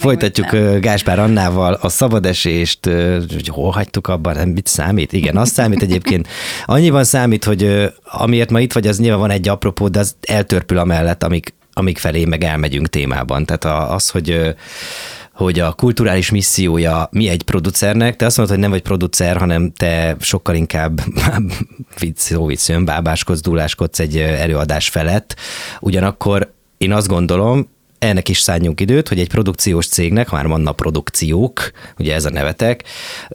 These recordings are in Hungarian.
Folytatjuk Gáspár Annával a szabadesést, hogy hol hagytuk abban, nem mit számít? Igen, az számít egyébként. Annyiban számít, hogy amiért ma itt vagy, az nyilván van egy apropó, de az eltörpül amellett, amik felé meg elmegyünk témában. Tehát az, hogy a kulturális missziója mi egy producernek, te azt mondod, hogy nem vagy producer, hanem te sokkal inkább vicc, bábáskodsz, dúláskodsz egy előadás felett. Ugyanakkor én azt gondolom, ennek is szálljunk időt, hogy egy produkciós cégnek, már vannak produkciók, ugye ez a nevetek,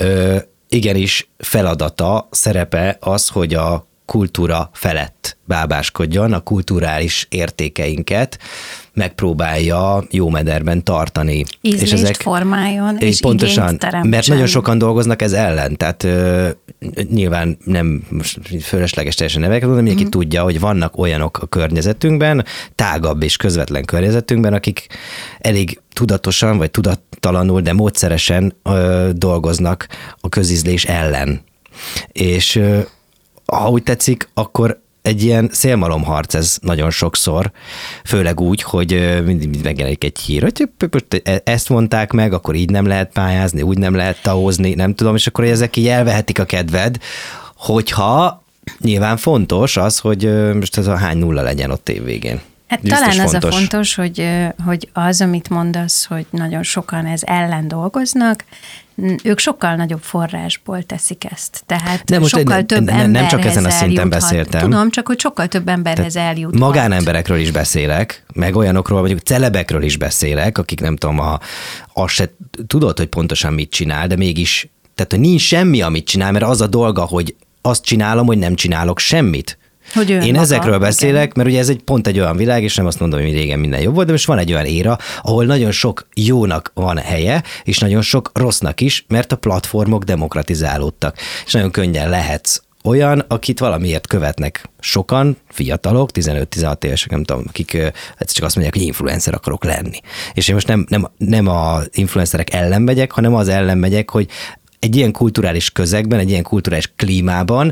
igenis feladata, szerepe az, hogy a kultúra felett bábáskodjon, a kulturális értékeinket megpróbálja jó mederben tartani. Ízlést formáljon, és pontosan, igényt teremtsen. mert nagyon sokan dolgoznak ez ellen, tehát nyilván nem most fölösleges teljesen neveket, de mindenki tudja, hogy vannak olyanok a környezetünkben, tágabb és közvetlen környezetünkben, akik elég tudatosan, vagy tudattalanul, de módszeresen dolgoznak a közízlés ellen. És ha úgy tetszik, akkor egy ilyen szélmalomharc ez nagyon sokszor, főleg úgy, hogy mindig megjelenik egy hír, hogy ezt mondták meg, akkor így nem lehet pályázni, úgy nem lehet tahozni, nem tudom, és akkor ezek így elvehetik a kedved, hogyha nyilván fontos az, hogy most ez a hány nulla legyen ott évvégén. Hát talán az a fontos, hogy az, amit mondasz, hogy nagyon sokan ez ellen dolgoznak, ők sokkal nagyobb forrásból teszik ezt. Tehát sokkal több emberhez nem csak ezen a szinten beszéltem. Tudom, csak hogy sokkal több emberhez eljuthat. Magánemberekről is beszélek, meg olyanokról, mondjuk celebekről is beszélek, akik nem tudom, azt se tudod, hogy pontosan mit csinál, de mégis, tehát hogy nincs semmi, amit csinál, mert az a dolga, hogy azt csinálom, hogy nem csinálok semmit. Én ezekről beszélek, mert ugye ez pont egy olyan világ, és nem azt mondom, hogy régen minden jobb volt, de most van egy olyan éra, ahol nagyon sok jónak van helye, és nagyon sok rossznak is, mert a platformok demokratizálódtak. És nagyon könnyen lehetsz olyan, akit valamiért követnek sokan, fiatalok, 15-16 évesek, nem tudom, akik csak azt mondják, hogy influencer akarok lenni. És én most nem az influencerek ellen megyek, hanem az ellen megyek, hogy egy ilyen kulturális közegben, egy ilyen kulturális klímában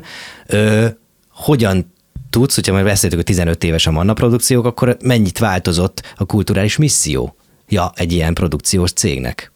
hogyan tudsz, hogyha már beszéltük, hogy 15 éves a Manna produkciók, akkor mennyit változott a kulturális missziója egy ilyen produkciós cégnek?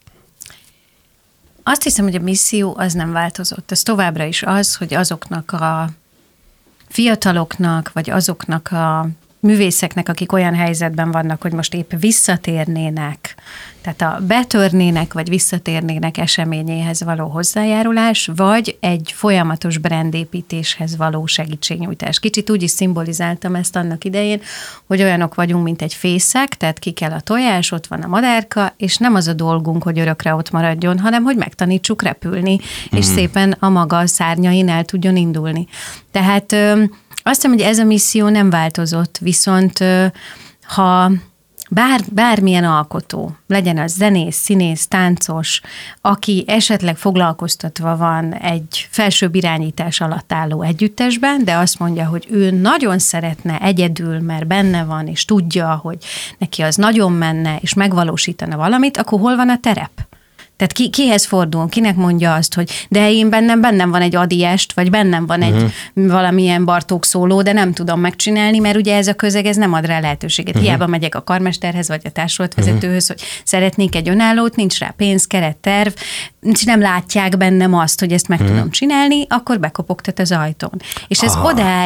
Azt hiszem, hogy a misszió az nem változott. Ez továbbra is az, hogy azoknak a fiataloknak, vagy azoknak a művészeknek, akik olyan helyzetben vannak, hogy most épp visszatérnének, tehát a betörnének, vagy visszatérnének eseményéhez való hozzájárulás, vagy egy folyamatos brandépítéshez való segítségnyújtás. Kicsit úgy is szimbolizáltam ezt annak idején, hogy olyanok vagyunk, mint egy fészek, tehát ki kell a tojás, ott van a madárka, és nem az a dolgunk, hogy örökre ott maradjon, hanem hogy megtanítsuk repülni, és szépen a maga szárnyain el tudjon indulni. Tehát azt hiszem, hogy ez a misszió nem változott, viszont ha bármilyen alkotó, legyen az zenész, színész, táncos, aki esetleg foglalkoztatva van egy felsőbb irányítás alatt álló együttesben, de azt mondja, hogy ő nagyon szeretne egyedül, mert benne van, és tudja, hogy neki az nagyon menne, és megvalósítana valamit, akkor hol van a terep? Tehát kihez fordul, kinek mondja azt, hogy de én bennem van egy Adi Est, vagy bennem van egy valamilyen Bartók szóló, de nem tudom megcsinálni, mert ugye ez a közeg, ez nem ad rá lehetőséget. Hiába megyek a karmesterhez, vagy a társulatvezetőhöz, hogy szeretnék egy önállót, nincs rá pénz, keret, terv, nem látják bennem azt, hogy ezt meg tudom csinálni, akkor bekopogtat az ajtón. És ez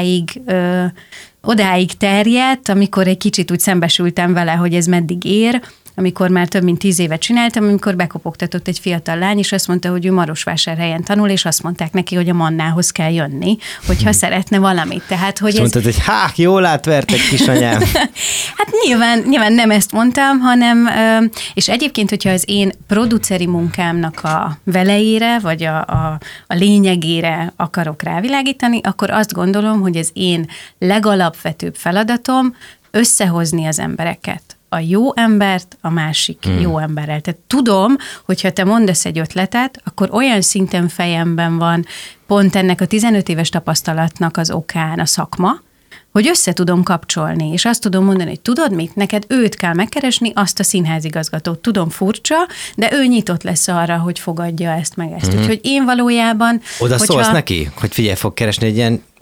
odáig terjedt, amikor egy kicsit úgy szembesültem vele, hogy ez meddig ér, amikor már több mint 10 évet csináltam, amikor bekopogtatott egy fiatal lány, és azt mondta, hogy ő Marosvásárhelyen tanul, és azt mondták neki, hogy a Mannához kell jönni, hogyha szeretne valamit. Tehát, hogy mondtad, hogy jól átvertek, kisanyám. Hát nyilván nem ezt mondtam, hanem, és egyébként, hogyha az én produceri munkámnak a velejére, vagy a lényegére akarok rávilágítani, akkor azt gondolom, hogy az én legalapvetőbb feladatom összehozni az embereket. A jó embert a másik jó emberrel. Tehát tudom, hogyha te mondasz egy ötletet, akkor olyan szinten fejemben van pont ennek a 15 éves tapasztalatnak az okán a szakma, hogy össze tudom kapcsolni, és azt tudom mondani, hogy tudod mit, neked őt kell megkeresni, azt a színházigazgatót. Tudom, furcsa, de ő nyitott lesz arra, hogy fogadja ezt meg ezt. Úgyhogy én valójában... Oda szólsz neki, hogy figyelj, fog keresni egy ilyen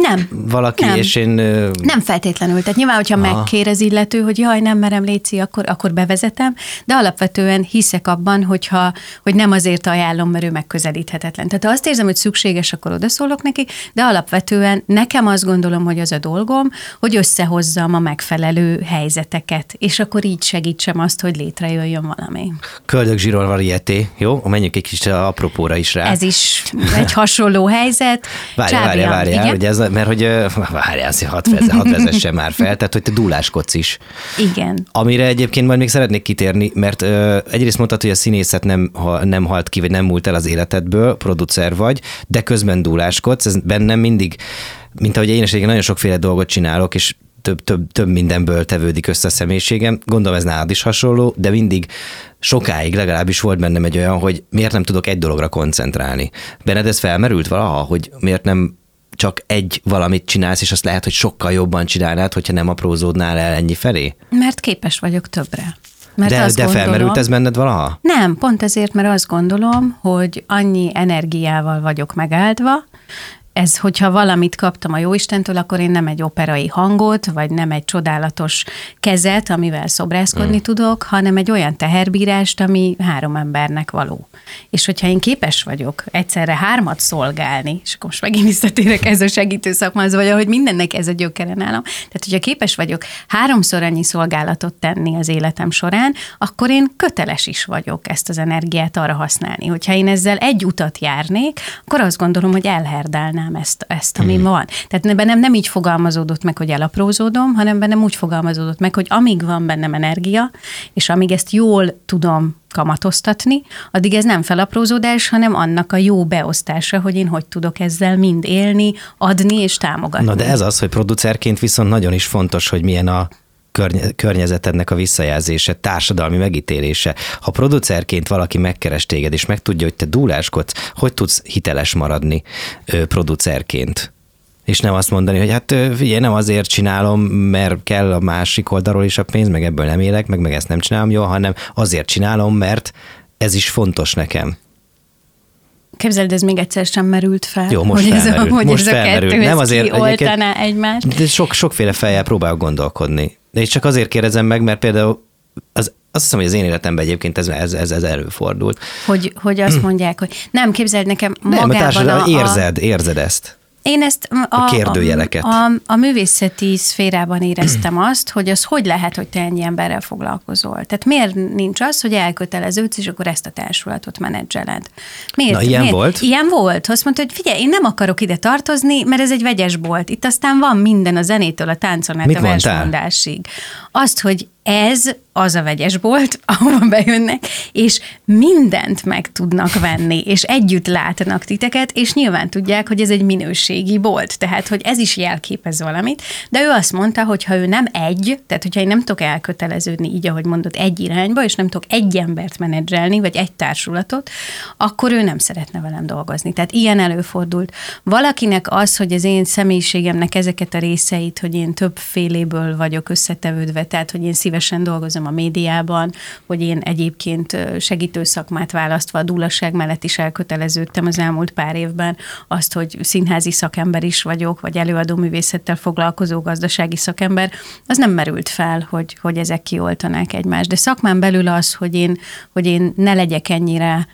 valaki, nem. És én... Nem feltétlenül. Tehát nyilván, hogyha megkér az illető, hogy jaj, nem merem, léci, akkor bevezetem, de alapvetően hiszek abban, hogy nem azért ajánlom, mert ő megközelíthetetlen. Tehát ha azt érzem, hogy szükséges, akkor odaszólok neki, de alapvetően nekem azt gondolom, hogy az a dolgom, hogy összehozzam a megfelelő helyzeteket, és akkor így segítsem azt, hogy létrejöjjön valami. Köldögzsirol varieté, jó? Menjünk egy kicsit apropóra is rá. Ez is egy hasonló helyzet. Várjál, ugye mert hogy várjál, hadd vezessem már fel, tehát hogy te dúláskodsz is. Igen. Amire egyébként majd még szeretnék kitérni, mert egyrészt mondtad, hogy a színészet nem halt ki, vagy nem múlt el az életedből, producer vagy, de közben dúláskodsz, ez bennem mindig, mint ahogy én is nagyon sokféle dolgot csinálok, és több mindenből tevődik össze a személyiségem. Gondolom ez nálad is hasonló, de mindig sokáig legalábbis volt bennem egy olyan, hogy miért nem tudok egy dologra koncentrálni. Benned ez felmerült valaha, hogy miért nem csak egy valamit csinálsz, és azt lehet, hogy sokkal jobban csinálnád, hogyha nem aprózódnál el ennyi felé? Mert képes vagyok többre. De felmerült ez benned valaha? Nem, pont ezért, mert azt gondolom, hogy annyi energiával vagyok megáldva, ez, hogyha valamit kaptam a Jóistentől, akkor én nem egy operai hangot, vagy nem egy csodálatos kezet, amivel szobrászkodni tudok, hanem egy olyan teherbírást, ami 3 embernek való. És hogyha én képes vagyok egyszerre 3 szolgálni, és akkor most megint visszatérek ez a segítő szakmához, vagy ahogy mindennek ez a gyökere nálam, tehát hogyha képes vagyok 3-szor annyi szolgálatot tenni az életem során, akkor én köteles is vagyok ezt az energiát arra használni. Hogyha én ezzel egy utat járnék, akkor azt gondolom, hogy elherdálnám ezt ami van. Tehát bennem nem így fogalmazódott meg, hogy elaprózódom, hanem bennem úgy fogalmazódott meg, hogy amíg van bennem energia, és amíg ezt jól tudom kamatoztatni, addig ez nem felaprózódás, hanem annak a jó beosztása, hogy én hogy tudok ezzel mind élni, adni és támogatni. Na de ez az, hogy producerként viszont nagyon is fontos, hogy milyen a környezetednek a visszajelzése, társadalmi megítélése. Ha producerként valaki megkeres téged, és megtudja, hogy te dúláskodsz, hogy tudsz hiteles maradni producerként? És nem azt mondani, hogy hát figyelj, nem azért csinálom, mert kell a másik oldalról is a pénz, meg ebből nem élek, meg ezt nem csinálom jól, hanem azért csinálom, mert ez is fontos nekem. Képzeld, ez még egyszer sem merült fel. Jó, most felmerült. Most ez a kettő, nem azért kioltaná egymást. De sokféle fejjel próbálok gondolkodni. De és csak azért kérdezem meg, mert például azt hiszem, hogy az én életemben egyébként ez előfordult. Hogy azt mondják, hogy nem, képzeld nekem magában nem, érzed ezt. Én ezt a kérdőjeleket. A művészeti szférában éreztem azt, hogy az hogy lehet, hogy te ennyi emberrel foglalkozol. Tehát miért nincs az, hogy elköteleződsz, és akkor ezt a társulatot menedzseled? Miért? Volt? Ilyen volt. Azt mondta, hogy figyelj, én nem akarok ide tartozni, mert ez egy vegyes bolt. Itt aztán van minden a zenétől, a táncon át a versmondásig. Azt, hogy ez az a vegyes bolt, ahova bejönnek, és mindent meg tudnak venni, és együtt látnak titeket, és nyilván tudják, hogy ez egy minőségi bolt, tehát, hogy ez is jelképez valamit, de ő azt mondta, hogy ha ő nem tehát hogyha én nem tudok elköteleződni így, ahogy mondod, egy irányba, és nem tudok egy embert menedzselni, vagy egy társulatot, akkor ő nem szeretne velem dolgozni. Tehát ilyen előfordult. Valakinek az, hogy az én személyiségemnek ezeket a részeit, hogy én többféléből vagyok összetevődve, tehát, hogy én szívesen dolgozom a médiában, hogy én egyébként segítő szakmát választva a dúlasság mellett is elköteleződtem az elmúlt pár évben, azt, hogy színházi szakember is vagyok, vagy előadó művészettel foglalkozó gazdasági szakember, az nem merült fel, hogy ezek kioltanák egymást. De szakmán belül az, hogy én ne legyek ennyire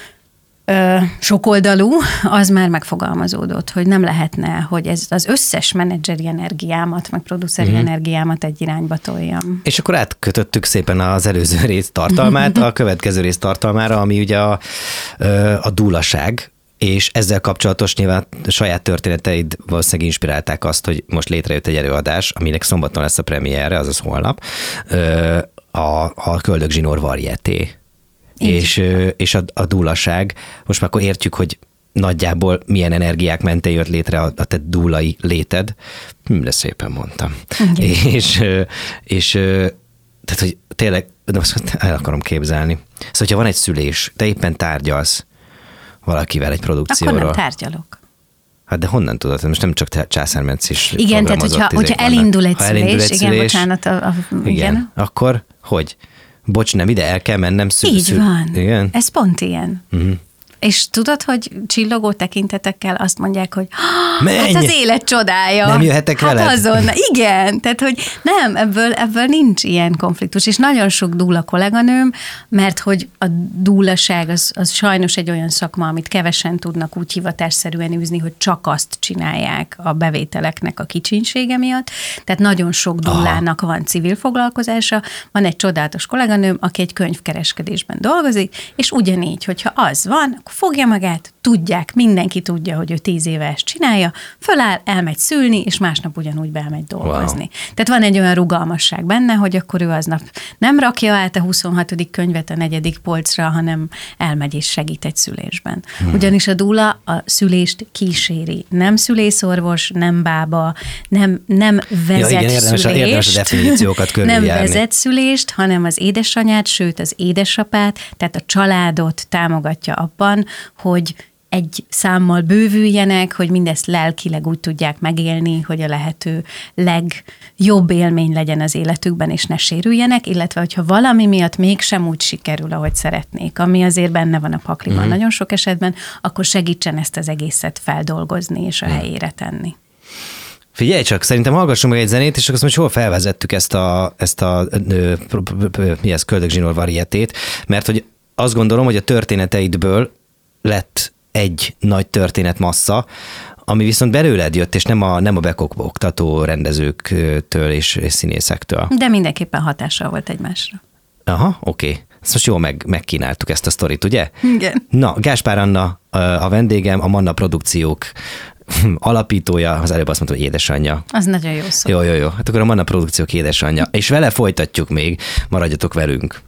sokoldalú, az már megfogalmazódott, hogy nem lehetne, hogy ez az összes menedzseri energiámat, meg produceri energiámat egy irányba toljam. És akkor átkötöttük szépen az előző rész tartalmát a következő rész tartalmára, ami ugye a dúlaság, és ezzel kapcsolatos nyilván saját történeteid valószínűleg inspirálták azt, hogy most létrejött egy előadás, aminek szombaton lesz a premierje, azaz holnap, a Köldögzsinór varieté. És a dúlaság, most már akkor értjük, hogy nagyjából milyen energiák mentén jött létre a te dúlai léted. De szépen mondtam. És tehát, hogy tényleg, de most el akarom képzelni. Szóval, hogyha van egy szülés, te éppen tárgyalsz valakivel egy produkcióról. Akkor nem tárgyalok. Hát de honnan tudod? Most nem csak Császár-Metsz is. Igen, tehát hogyha elindul egy szülés, igen, bocsánat. Igen. Akkor hogy? Bocs, nem ide el kell mennem Így van. Igen? Ez pont ilyen. És tudod, hogy csillogó tekintetekkel azt mondják, hogy menj! Hát az élet csodája. Nem jöhetek veled? Hát azon, igen. Tehát, hogy nem, ebből nincs ilyen konfliktus. És nagyon sok dúla kolléganőm, mert hogy a dúlaság az sajnos egy olyan szakma, amit kevesen tudnak úgy hivatásszerűen űzni, hogy csak azt csinálják a bevételeknek a kicsinsége miatt. Tehát nagyon sok dúlának van civil foglalkozása. Van egy csodálatos kolléganőm, aki egy könyvkereskedésben dolgozik, és ugyanígy, hogyha az van, akkor fogja magát, tudják, mindenki tudja, hogy ő 10 éve ezt csinálja, föláll, elmegy szülni, és másnap ugyanúgy bemegy dolgozni. Wow. Tehát van egy olyan rugalmasság benne, hogy akkor ő aznap nem rakja át a 26. könyvet a 4. polcra, hanem elmegy és segít egy szülésben. Ugyanis a dúla a szülést kíséri. Nem szülészorvos, nem bába, nem vezet szülést. Érdemes a definíciókat nem vezet szülést, hanem az édesanyát, sőt az édesapát, tehát a családot támogatja abban, hogy egy számmal bővüljenek, hogy mindezt lelkileg úgy tudják megélni, hogy a lehető legjobb élmény legyen az életükben, és ne sérüljenek, illetve hogyha valami miatt mégsem úgy sikerül, ahogy szeretnék, ami azért benne van a pakliban nagyon sok esetben, akkor segítsen ezt az egészet feldolgozni és a helyére tenni. Figyelj csak, szerintem hallgassunk meg egy zenét, és akkor most hol felvezettük ezt a köldögzsinór varietét, mert hogy azt gondolom, hogy a történeteidből lett egy nagy történetmassza, ami viszont belőled jött, és nem a bekoktató rendezőktől és színészektől. De mindenképpen hatással volt egymásra. Aha, oké. Ezt most jól megkínáltuk ezt a sztorit, ugye? Igen. Na, Gáspár Anna a vendégem, a Manna Produkciók alapítója, az előbb azt mondta, hogy édesanyja. Az nagyon jó szó. Jó. Hát akkor a Manna Produkciók édesanyja. És vele folytatjuk még, maradjatok velünk.